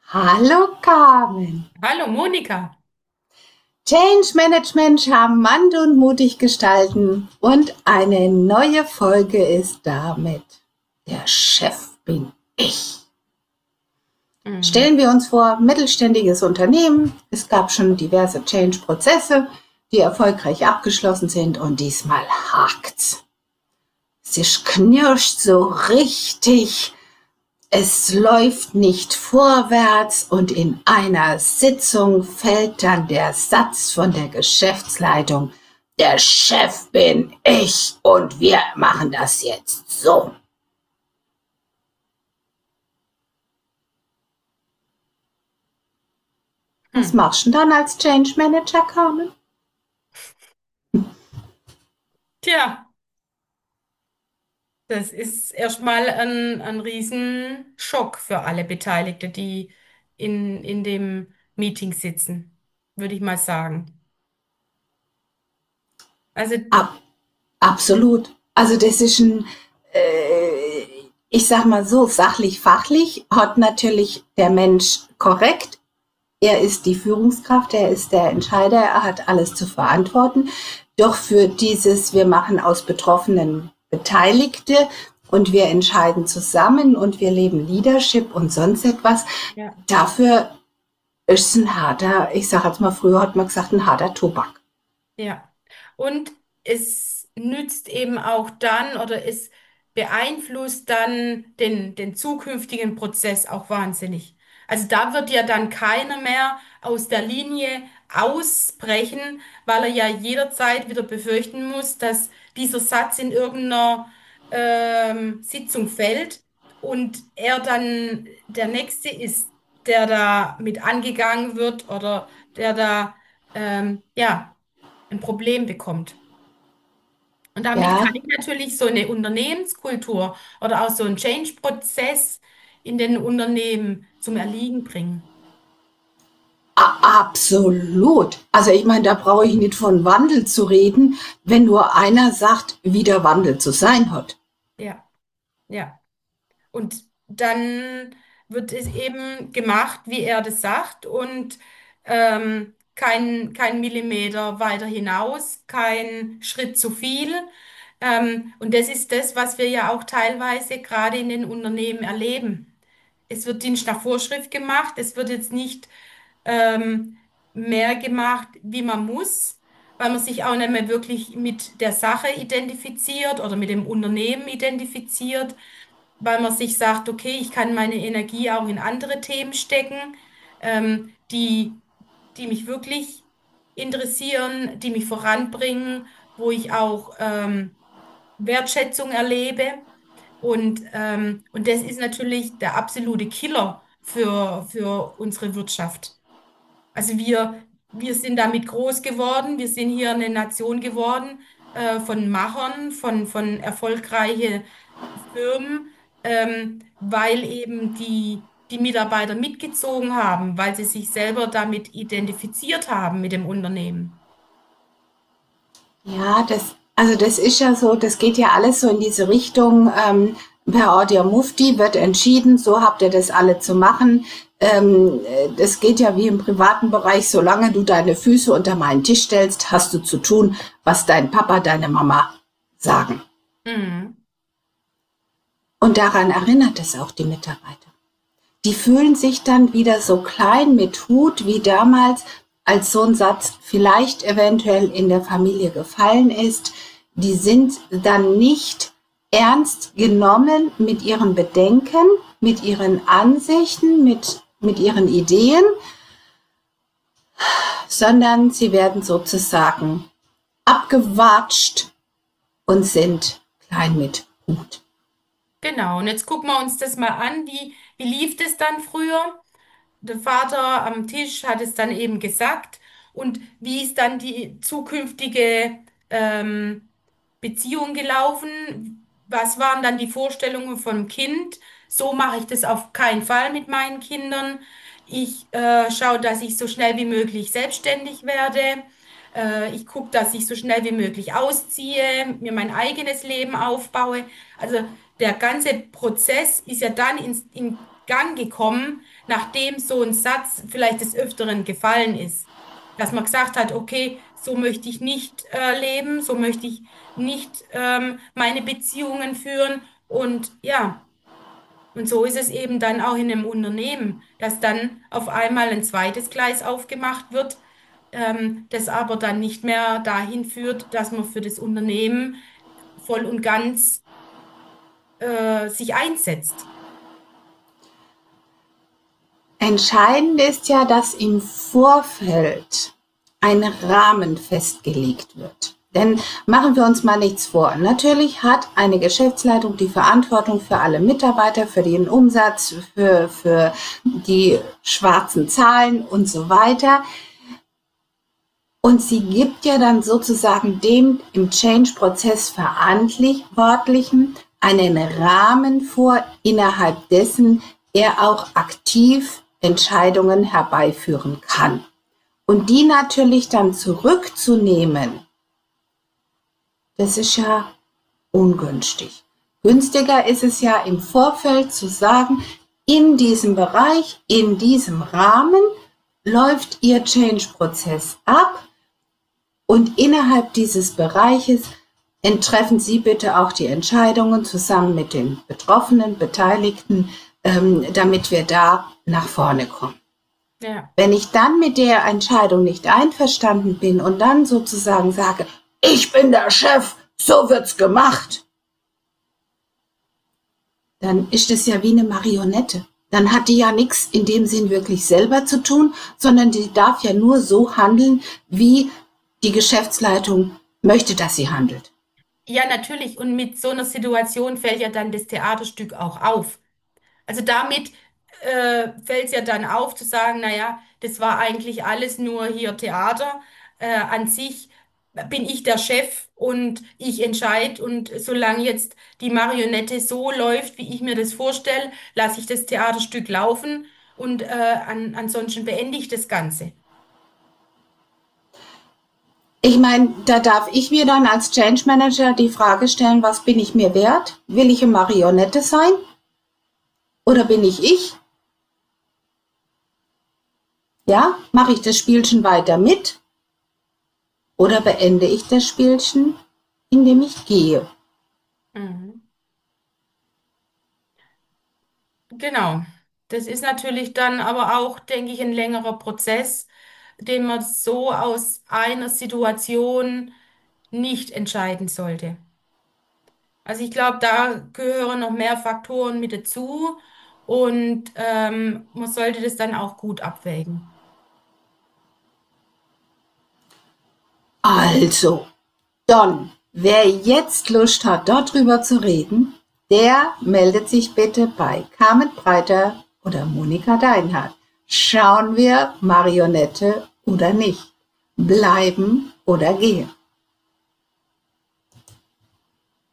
Hallo Carmen. Hallo Monika. Change Management charmant und mutig gestalten. Und eine neue Folge ist damit. Der Chef bin ich. Mhm. Stellen wir uns vor, mittelständiges Unternehmen. Es gab schon diverse Change-Prozesse, die erfolgreich abgeschlossen sind und diesmal hakt's. Es knirscht so richtig. Es läuft nicht vorwärts und in einer Sitzung fällt dann der Satz von der Geschäftsleitung, der Chef bin ich und wir machen das jetzt so. Was Hm. machst du denn dann als Change Manager, Carmen? Tja, das ist erstmal ein Riesenschock für alle Beteiligten, die in dem Meeting sitzen, würde ich mal sagen. Also, Ab, absolut. Also das ist äh, ich sag mal so, sachlich-fachlich hat natürlich der Mensch korrekt. Er ist die Führungskraft, er ist der Entscheider, er hat alles zu verantworten. Doch für dieses, wir machen aus Betroffenen Beteiligte und wir entscheiden zusammen und wir leben Leadership und sonst etwas, ja, dafür ist es ein harter, ich sage jetzt mal, früher hat man gesagt, ein harter Tobak. ja. Und es nützt eben auch dann oder es beeinflusst dann den zukünftigen Prozess auch wahnsinnig. Also da wird ja dann keiner mehr aus der Linie ausbrechen, weil er ja jederzeit wieder befürchten muss, dass dieser Satz in irgendeiner Sitzung fällt und er dann der Nächste ist, der da mit angegangen wird oder der da ja ein Problem bekommt. Und damit kann Ja, ich natürlich so eine Unternehmenskultur oder auch so einen Change-Prozess in den Unternehmen zum Erliegen bringen. absolut. Also ich meine, da brauche ich nicht von Wandel zu reden, wenn nur einer sagt, wie der Wandel zu sein hat. Ja, ja. Und dann wird es eben gemacht, wie er das sagt und kein Millimeter weiter hinaus, kein Schritt zu viel. Und das ist das, was wir ja auch teilweise gerade in den Unternehmen erleben. Es wird Dienst nach Vorschrift gemacht. Es wird jetzt nicht ähm, mehr gemacht, wie man muss, weil man sich auch nicht mehr wirklich mit der Sache identifiziert oder mit dem Unternehmen identifiziert, weil man sich sagt, okay, ich kann meine Energie auch in andere Themen stecken, die mich wirklich interessieren, die mich voranbringen, wo ich auch Wertschätzung erlebe. Und das ist natürlich der absolute Killer für unsere Wirtschaft. Also wir sind damit groß geworden, wir sind hier eine Nation geworden von Machern, von erfolgreichen Firmen, weil eben die Mitarbeiter mitgezogen haben, weil sie sich selber damit identifiziert haben mit dem Unternehmen. Ja, also das ist ja so, das geht ja alles so in diese Richtung. Per Order Mufti wird entschieden, so habt ihr das alle zu machen. Das geht ja wie im privaten Bereich, solange du deine Füße unter meinen Tisch stellst, hast du zu tun, was dein Papa, deine Mama sagen. Mhm. Und daran erinnert es auch die Mitarbeiter. Die fühlen sich dann wieder so klein mit Hut wie damals, als so ein Satz vielleicht eventuell in der Familie gefallen ist. Die sind dann nicht ernst genommen mit ihren Bedenken, mit ihren Ansichten, mit ihren Ideen, sondern sie werden sozusagen abgewatscht und sind klein mit Hut. Genau, und jetzt gucken wir uns das mal an. Wie lief das dann früher? Der Vater am Tisch hat es dann eben gesagt. Und wie ist dann die zukünftige ähm, Beziehung gelaufen? Was waren dann die Vorstellungen vom Kind? So mache ich das auf keinen Fall mit meinen Kindern. Ich schaue, dass ich so schnell wie möglich selbstständig werde. Ich gucke, dass ich so schnell wie möglich ausziehe, mir mein eigenes Leben aufbaue. Also der ganze Prozess ist ja dann in Gang gekommen, nachdem so ein Satz vielleicht des Öfteren gefallen ist. Dass man gesagt hat, okay, so möchte ich nicht leben, so möchte ich nicht meine Beziehungen führen. Und ja, und so ist es eben dann auch in einem Unternehmen, dass dann auf einmal ein zweites Gleis aufgemacht wird, das aber dann nicht mehr dahin führt, dass man für das Unternehmen voll und ganz sich einsetzt. Entscheidend ist ja, dass im Vorfeld ein Rahmen festgelegt wird. Denn machen wir uns mal nichts vor. Natürlich hat eine Geschäftsleitung die Verantwortung für alle Mitarbeiter, für den Umsatz, für die schwarzen Zahlen und so weiter. Und sie gibt ja dann sozusagen dem im Change-Prozess Verantwortlichen einen Rahmen vor, innerhalb dessen er auch aktiv Entscheidungen herbeiführen kann. Und die natürlich dann zurückzunehmen, das ist ja ungünstig. Günstiger ist es ja im Vorfeld zu sagen, in diesem Bereich, in diesem Rahmen läuft Ihr Change-Prozess ab und innerhalb dieses Bereiches treffen Sie bitte auch die Entscheidungen zusammen mit den betroffenen Beteiligten, damit wir da nach vorne kommen. Ja. Wenn ich dann mit der Entscheidung nicht einverstanden bin und dann sozusagen sage, ich bin der Chef, so wird's gemacht, dann ist es ja wie eine Marionette. Dann hat die ja nichts in dem Sinn wirklich selber zu tun, sondern die darf ja nur so handeln, wie die Geschäftsleitung möchte, dass sie handelt. Ja, natürlich. Und mit so einer Situation fällt ja dann das Theaterstück auch auf. Also damit fällt es ja dann auf zu sagen, naja, das war eigentlich alles nur hier Theater. An sich bin ich der Chef und ich entscheide. Und solange jetzt die Marionette so läuft, wie ich mir das vorstelle, lasse ich das Theaterstück laufen und ansonsten beende ich das Ganze. Ich meine, da darf ich mir dann als Change Manager die Frage stellen, was bin ich mir wert? Will ich eine Marionette sein? Oder bin ich ich? Ja, mache ich das Spielchen weiter mit? Oder beende ich das Spielchen, indem ich gehe? Mhm. Genau. Das ist natürlich dann aber auch, denke ich, ein längerer Prozess, den man so aus einer Situation nicht entscheiden sollte. Also ich glaube, da gehören noch mehr Faktoren mit dazu und man sollte das dann auch gut abwägen. Also, Don, wer jetzt Lust hat, darüber zu reden, der meldet sich bitte bei Carmen Breiter oder Monika Deinhardt. Schauen wir Marionette oder nicht? Bleiben oder gehen?